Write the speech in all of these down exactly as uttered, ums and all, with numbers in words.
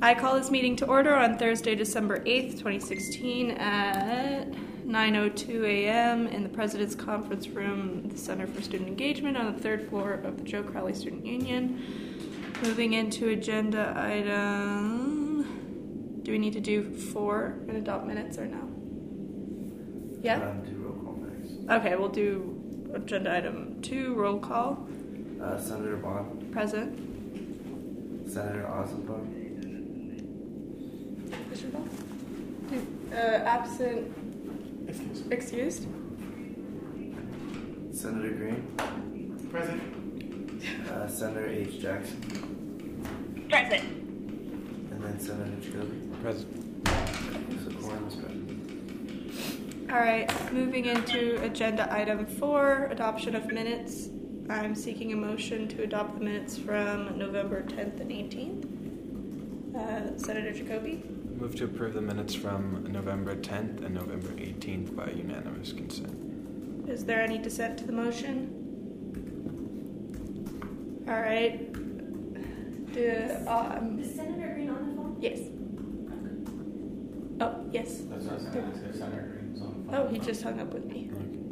I call this meeting to order on Thursday, December eighth, twenty sixteen at nine oh two a.m. in the President's Conference Room, the Center for Student Engagement on the third floor of the Joe Crowley Student Union. Moving into agenda item, do we need to do four and adopt minutes or no? Yeah? Um, do roll call next. Okay, we'll do agenda item two, roll call. Uh, Senator Bond. Present. Senator Ossenbaum. Uh, absent. Excused. Excused. Senator Green. Present. Uh, Senator H. Jackson. Present. And then Senator Jacoby. Present. So quorum is present. All right, moving into agenda item four, adoption of minutes. I'm seeking a motion to adopt the minutes from November tenth and eighteenth. Uh, Senator Jacoby. Move to approve the minutes from November tenth and November eighteenth by unanimous consent. Is there any dissent to the motion? All right. Do, um, Is Senator Green on the phone? yes. Oh, yes. That's what I was going to ask if Senator Green's on the phone. Oh, he just hung up with me.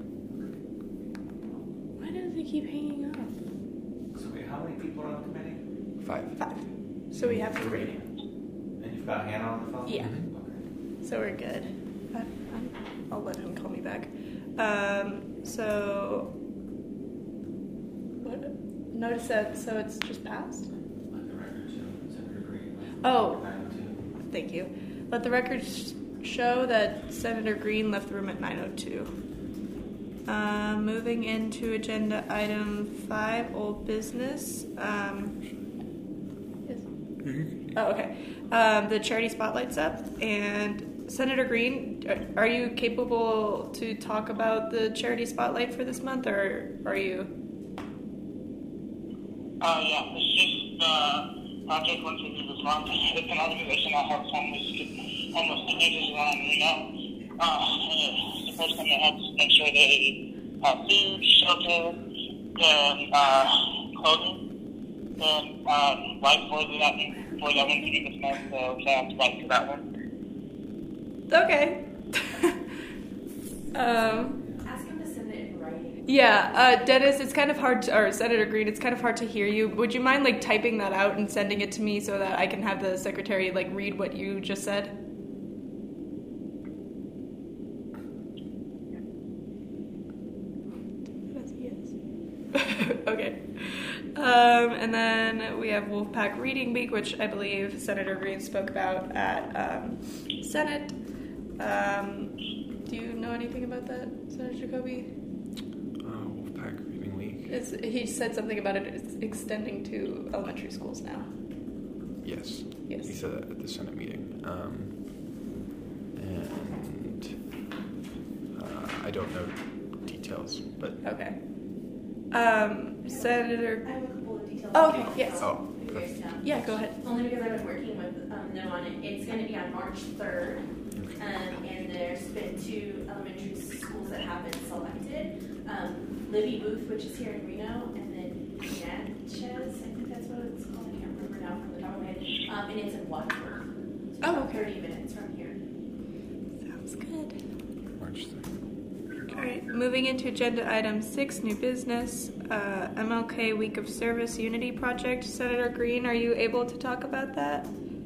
Why does he keep hanging up? So wait, how many people are on the committee? Five. Five. So we have three. And you've got Hannah on the phone? Yeah. Okay. So we're good. I, I'm, I'll let him call me back. Um, so, what? Notice that, so it's just passed? Let the record show Senator Green. Oh. nine oh two. Thank you. Let the record sh- show that Senator Green left the room at nine oh two. Uh, moving into agenda item five, old business. Um, yes. Oh, okay. Um, the charity spotlight's up, and Senator Green, are you capable to talk about the charity spotlight for this month, or are you? Uh, yeah, it's just the project once we do this month. It's an organization that helps homeless, homeless teenagers around Reno. Uh, and it's the person that helps make sure they have food, shelter, and uh, clothing. And um, right for that, for that one to do this month, so I have to write for that one. Okay. um. Ask him to send it in writing. Yeah, uh, Dennis, it's kind of hard to, or Senator Green, it's kind of hard to hear you. Would you mind, like, typing that out and sending it to me so that I can have the secretary, like, read what you just said? Okay. Um, and then we have Wolfpack Reading Week, which I believe Senator Green spoke about at um, Senate. Um, do you know anything about that, Senator Jacoby? Uh, Wolfpack Reading Week. It's, he said something about it it's extending to elementary schools now. Yes. Yes. He said that at the Senate meeting. Um, and uh, I don't know details, but... Okay. Um, Senator... I have a couple of details. Oh, okay, yes. Oh. For you guys to know. Yeah, go ahead. Only because I've been working with um, them on it. It's going to be on March third, um, and there's been two elementary schools that have been selected. Um, Libby Booth, which is here in Reno, and then Natchez, I think that's what it's called. I can't remember now from the top of my head. Um, and it's in Wadsworth. So Oh, about okay. thirty minutes from here. Sounds good. March third. All right, moving into agenda item six, new business, uh, M L K Week of Service Unity Project. Senator Green, are you able to talk about that?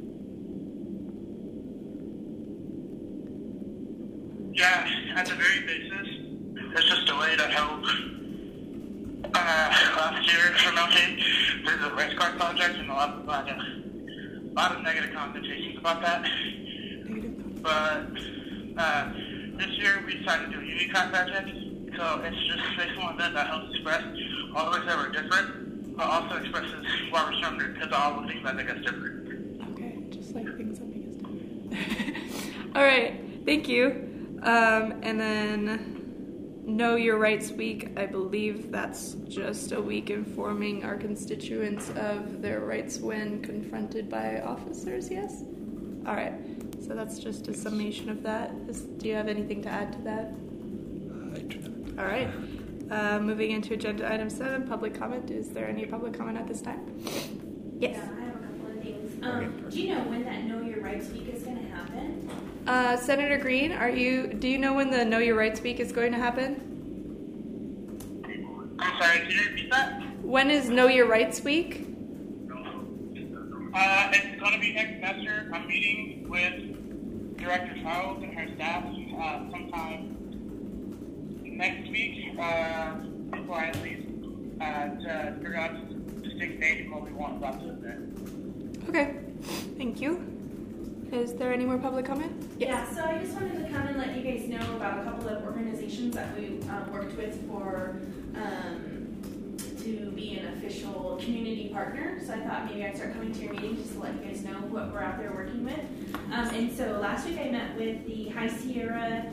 Yeah, at the very basis, it's just a way to help. Uh, last year from L K, there's a race car project, and a lot, of, lot, of, a lot of negative connotations about that. But uh, this year we decided to do a Unity Car project, so it's just basically one event that helps express all of us that we're different, but also expresses why we're stronger, because all the things that make us different. Okay, just like things that make us different. All right, thank you. Um, and then Know Your Rights Week, I believe that's just a week informing our constituents of their rights when confronted by officers, yes? All right, so that's just a summation of that. Is, do you have anything to add to that? I do not. All right. Uh, moving into agenda item seven, public comment. Is there any public comment at this time? Yes. Yeah, I have a couple of things. Um, do you know when that Know Your Rights Week is going to happen? Uh, Senator Green, are you? Do you know when the Know Your Rights Week is going to happen? I'm sorry, can you repeat that? When is Know Your Rights Week? Uh, it's going to be next semester. I'm meeting with Director Charles and her staff uh, sometime next week uh, before I leave uh, to figure out the distinct date and what we want about the event. Okay, thank you. Is there any more public comment? Yeah, so I just wanted to come and let you guys know about a couple of organizations that we um, worked with for um, to be an official community partner. So I thought maybe I'd start coming to your meetings just to let you guys know what we're out there working with. Um, and so last week I met with the High Sierra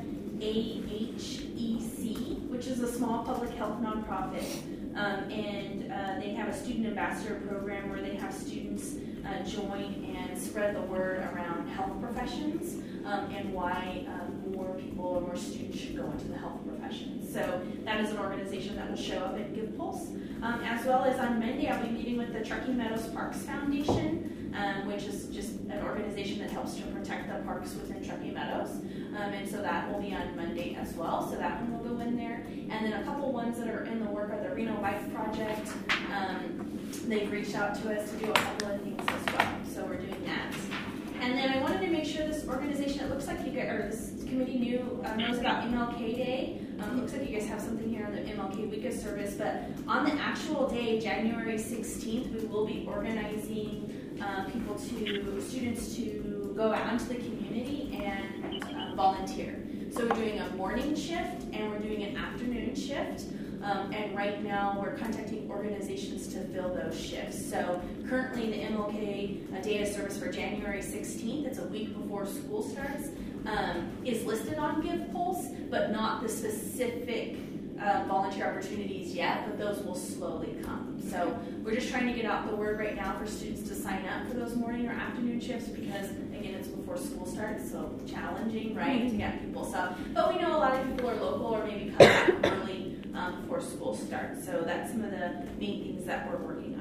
A H E C, which is a small public health nonprofit. Um, and uh, they have a student ambassador program where they have students uh, join and spread the word around health professions um, and why um, more people or more students should go into the health professions. So that is an organization that will show up at GivePulse. Um, as well as on Monday, I'll be meeting with the Truckee Meadows Parks Foundation, um, which is just an organization that helps to protect the parks within Truckee Meadows. Um, and so that will be on Monday as well. So that one will go in there. And then a couple ones that are in the work are the Reno Bike Project. Um, they've reached out to us to do a couple of things as well. So we're doing that. And then I wanted to make sure this organization, it looks like you guys, or this committee knew, uh, knows about M L K Day. Um, looks like you guys have something here on the M L K Week of Service, but on the actual day, January sixteenth, we will be organizing uh, people to, students to go out into the community and uh, volunteer. So we're doing a morning shift and we're doing an afternoon shift. Um, and right now we're contacting organizations to fill those shifts. So currently the M L K uh, Day of Service for January sixteenth, it's a week before school starts, um, is listed on GivePulse, but not the specific uh, volunteer opportunities yet, but those will slowly come. So we're just trying to get out the word right now for students to sign up for those morning or afternoon shifts because, again, it's before school starts, so challenging, right, to get people stuff. But we know a lot of people are local or maybe come back early um, before school starts. So that's some of the main things that we're working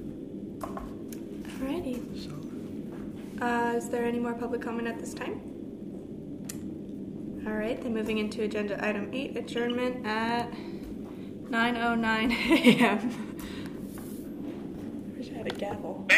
on. Alrighty. Uh, is there any more public comment at this time? All right, then moving into agenda item eight, adjournment at nine oh nine a m Wish I had a gavel.